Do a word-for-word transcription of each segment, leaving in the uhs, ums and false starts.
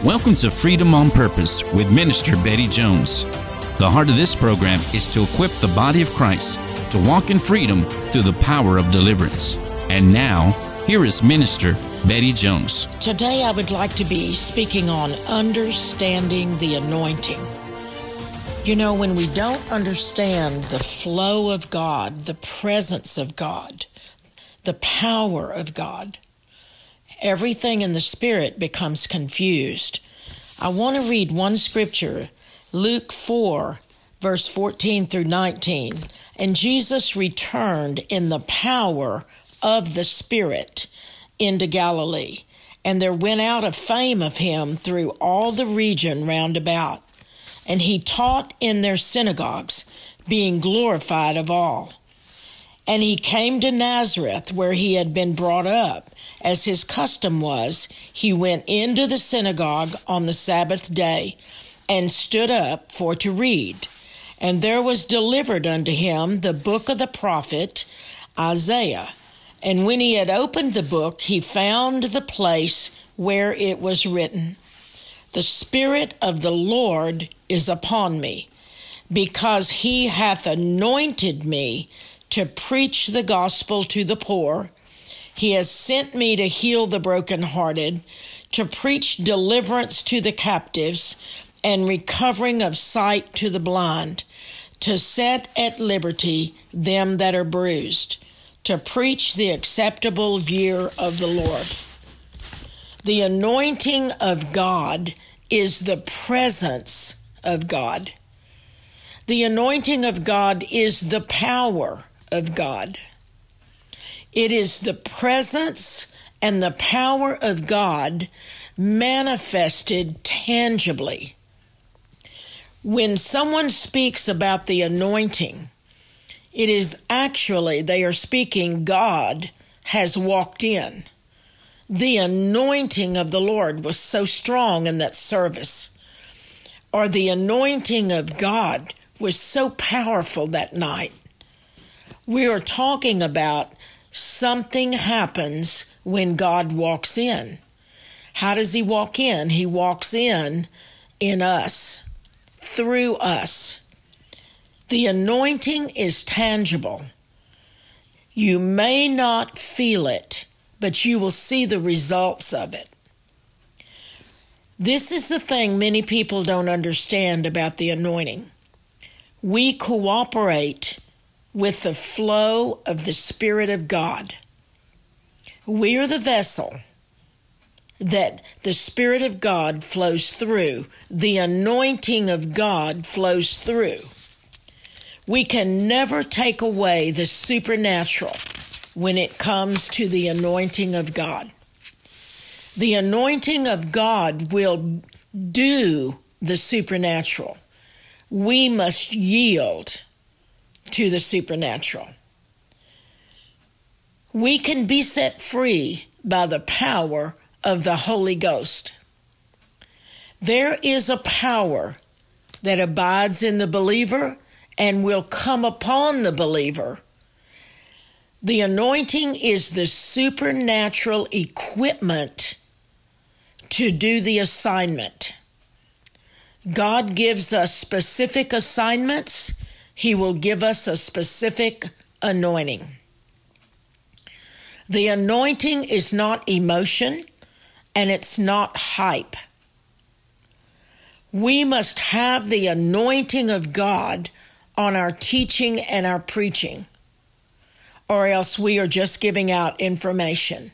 Welcome to Freedom on Purpose with Minister Betty Jones. The heart of this program is to equip the body of Christ to walk in freedom through the power of deliverance. And now, here is Minister Betty Jones. Today I would like to be speaking on understanding the anointing. You know, when we don't understand the flow of God, the presence of God, the power of God, everything in the Spirit becomes confused. I want to read one scripture, Luke four, verse fourteen through nineteen. And Jesus returned in the power of the Spirit into Galilee, and there went out a fame of him through all the region round about. And he taught in their synagogues, being glorified of all. And he came to Nazareth, where he had been brought up. As his custom was, he went into the synagogue on the Sabbath day, and stood up for to read. And there was delivered unto him the book of the prophet Isaiah. And when he had opened the book, he found the place where it was written, The Spirit of the Lord is upon me, because he hath anointed me to preach the gospel to the poor. He has sent me to heal the brokenhearted, to preach deliverance to the captives, and recovering of sight to the blind, to set at liberty them that are bruised, to preach the acceptable year of the Lord. The anointing of God is the presence of God. The anointing of God is the power of God. It is the presence and the power of God manifested tangibly. When someone speaks about the anointing, it is actually they are speaking God has walked in. The anointing of the Lord was so strong in that service, or the anointing of God was so powerful that night. We are talking about something happens when God walks in. How does he walk in? He walks in in us, through us. The anointing is tangible. You may not feel it, but you will see the results of it. This is the thing many people don't understand about the anointing. We cooperate with the flow of the Spirit of God. We are the vessel that the Spirit of God flows through. The anointing of God flows through. We can never take away the supernatural when it comes to the anointing of God. The anointing of God will do the supernatural. We must yield to the supernatural. We can be set free by the power of the Holy Ghost. There is a power that abides in the believer and will come upon the believer. The anointing is the supernatural equipment to do the assignment. God gives us specific assignments. He will give us a specific anointing. The anointing is not emotion, and it's not hype. We must have the anointing of God on our teaching and our preaching, or else we are just giving out information.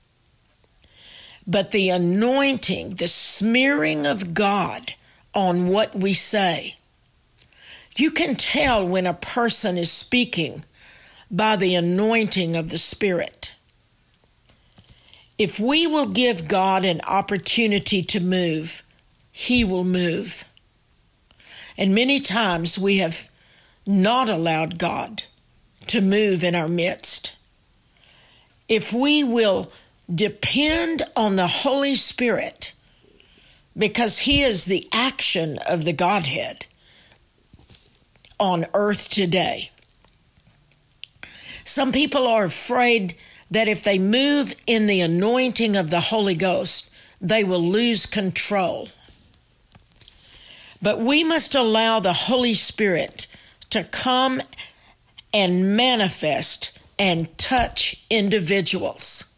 But the anointing, the smearing of God on what we say, you can tell when a person is speaking by the anointing of the Spirit. If we will give God an opportunity to move, he will move. And many times we have not allowed God to move in our midst. If we will depend on the Holy Spirit, because he is the action of the Godhead on earth today. Some people are afraid that if they move in the anointing of the Holy Ghost, they will lose control. But we must allow the Holy Spirit to come and manifest and touch individuals.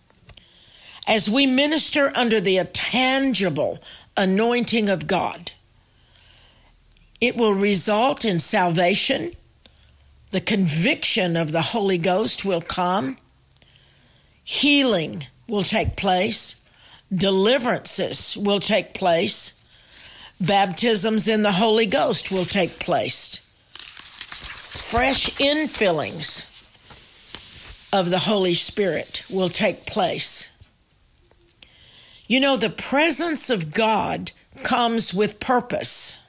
As we minister under the tangible anointing of God, it will result in salvation. The conviction of the Holy Ghost will come. Healing will take place. Deliverances will take place. Baptisms in the Holy Ghost will take place. Fresh infillings of the Holy Spirit will take place. You know, the presence of God comes with purpose.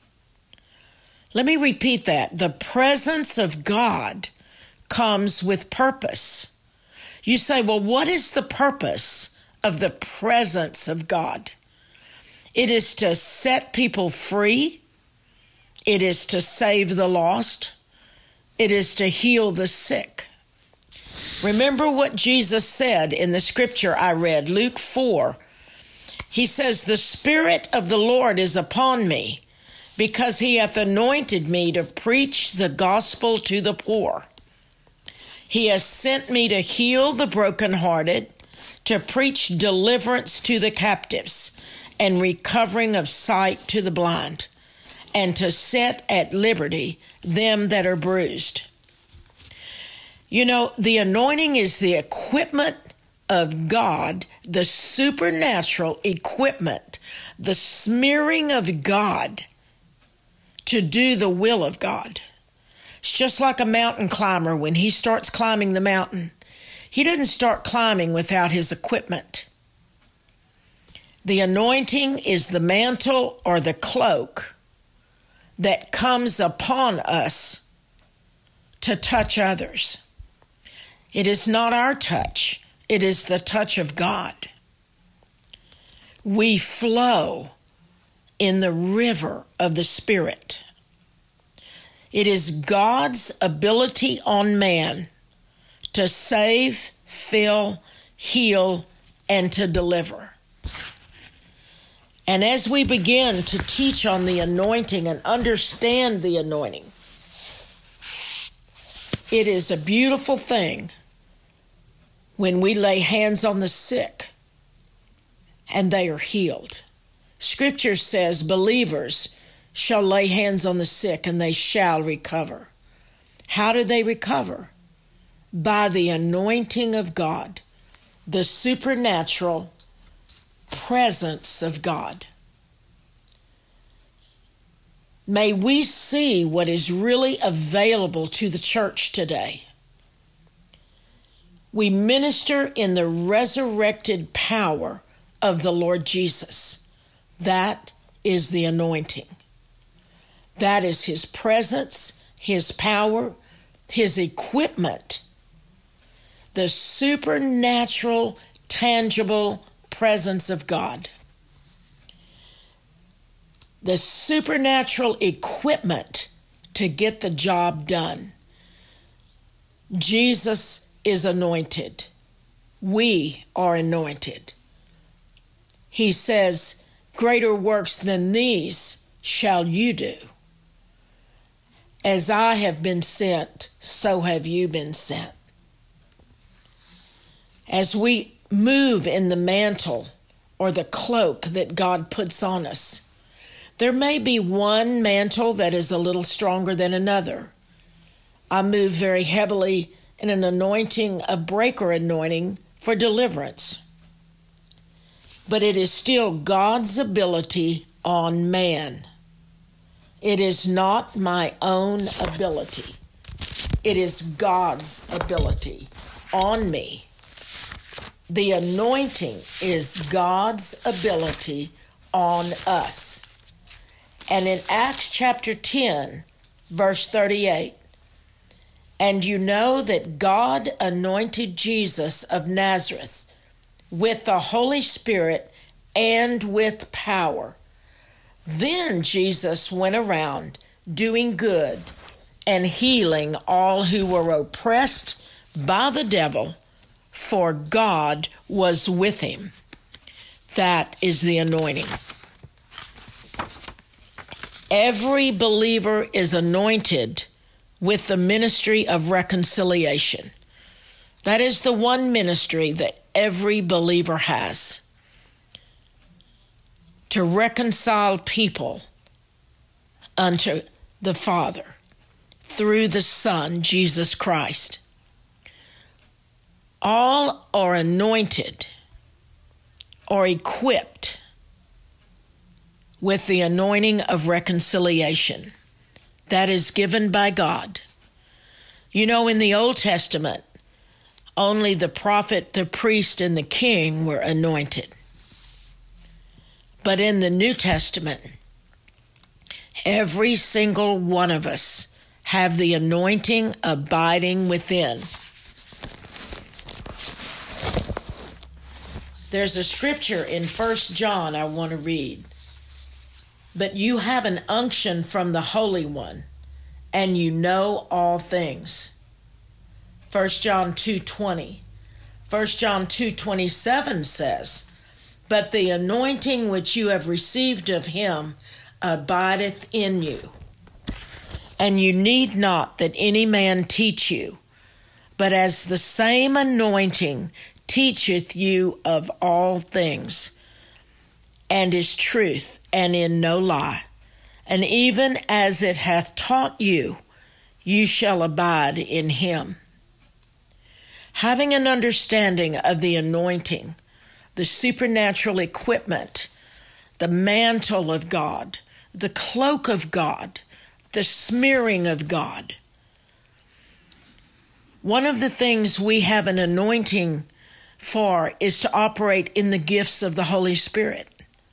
Let me repeat that. The presence of God comes with purpose. You say, well, what is the purpose of the presence of God? It is to set people free. It is to save the lost. It is to heal the sick. Remember what Jesus said in the scripture I read, Luke four. He says, the Spirit of the Lord is upon me, because he hath anointed me to preach the gospel to the poor. He has sent me to heal the brokenhearted, to preach deliverance to the captives, and recovering of sight to the blind, and to set at liberty them that are bruised. You know, the anointing is the equipment of God, the supernatural equipment, the smearing of God to do the will of God. It's just like a mountain climber. When he starts climbing the mountain, he doesn't start climbing without his equipment. The anointing is the mantle or the cloak that comes upon us to touch others. It is not our touch. It is the touch of God. We flow in the river of the Spirit. It is God's ability on man to save, fill, heal, and to deliver. And as we begin to teach on the anointing and understand the anointing, it is a beautiful thing when we lay hands on the sick and they are healed. Scripture says believers shall lay hands on the sick and they shall recover. How do they recover? By the anointing of God, the supernatural presence of God. May we see what is really available to the church today. We minister in the resurrected power of the Lord Jesus. That is the anointing. That is his presence, his power, his equipment, the supernatural, tangible presence of God. The supernatural equipment to get the job done. Jesus is anointed. We are anointed. He says, greater works than these shall you do. As I have been sent, so have you been sent. As we move in the mantle or the cloak that God puts on us, there may be one mantle that is a little stronger than another. I move very heavily in an anointing, a breaker anointing for deliverance. But it is still God's ability on man. It is not my own ability. It is God's ability on me. The anointing is God's ability on us. And in Acts chapter ten, verse thirty-eight, and you know that God anointed Jesus of Nazareth with the Holy Spirit and with power. Then Jesus went around doing good and healing all who were oppressed by the devil, for God was with him. That is the anointing. Every believer is anointed with the ministry of reconciliation. That is the one ministry that every believer has. To reconcile people unto the Father through the Son, Jesus Christ. All are anointed or equipped with the anointing of reconciliation that is given by God. You know, in the Old Testament, only the prophet, the priest, and the king were anointed. But in the New Testament, every single one of us have the anointing abiding within. There's a scripture in First John I want to read. But you have an unction from the Holy One, and you know all things. First John two twenty. First John two twenty-seven says, but the anointing which you have received of him abideth in you. And you need not that any man teach you, but as the same anointing teacheth you of all things, and is truth, and in no lie. And even as it hath taught you, you shall abide in him. Having an understanding of the anointing, the supernatural equipment, the mantle of God, the cloak of God, the smearing of God. One of the things we have an anointing for is to operate in the gifts of the Holy Spirit.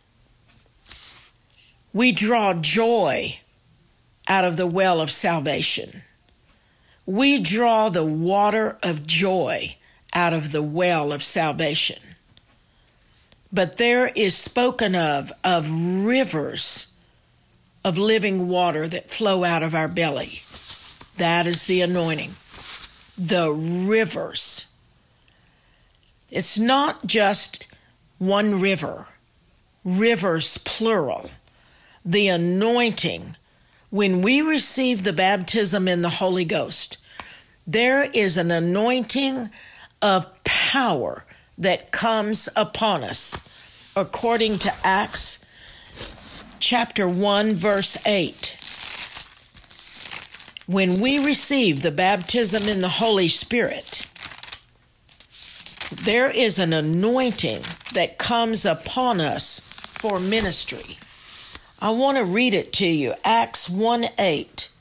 We draw joy out of the well of salvation. We draw the water of joy out of the well of salvation. But there is spoken of, of rivers of living water that flow out of our belly. That is the anointing. The rivers. It's not just one river. Rivers, plural. The anointing. When we receive the baptism in the Holy Ghost, there is an anointing of power that comes upon us, according to Acts chapter one, verse eight. When we receive the baptism in the Holy Spirit, there is an anointing that comes upon us for ministry. I want to read it to you, Acts one eight.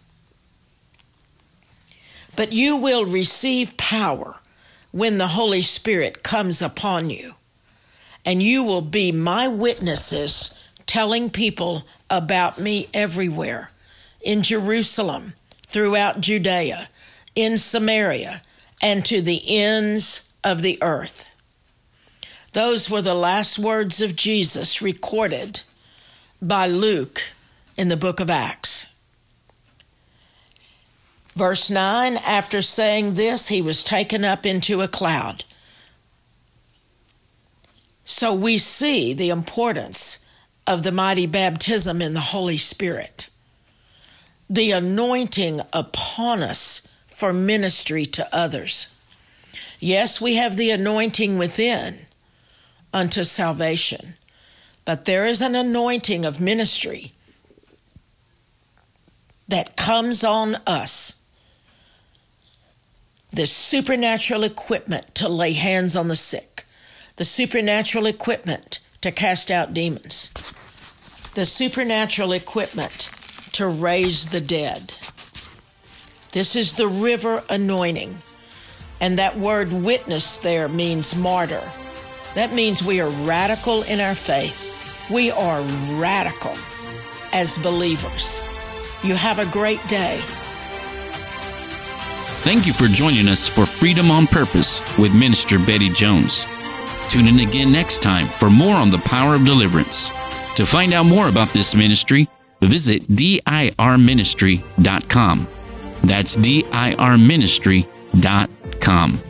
But you will receive power when the Holy Spirit comes upon you, and you will be my witnesses, telling people about me everywhere, in Jerusalem, throughout Judea, in Samaria, and to the ends of the earth. Those were the last words of Jesus recorded by Luke in the book of Acts. Verse nine, after saying this, he was taken up into a cloud. So we see the importance of the mighty baptism in the Holy Spirit, the anointing upon us for ministry to others. Yes, we have the anointing within unto salvation, but there is an anointing of ministry that comes on us. The supernatural equipment to lay hands on the sick, the supernatural equipment to cast out demons, the supernatural equipment to raise the dead. This is the river anointing. And that word witness there means martyr. That means we are radical in our faith. We are radical as believers. You have a great day. Thank you for joining us for Freedom on Purpose with Minister Betty Jones. Tune in again next time for more on the power of deliverance. To find out more about this ministry, visit D I R ministry dot com. That's D I R ministry dot com.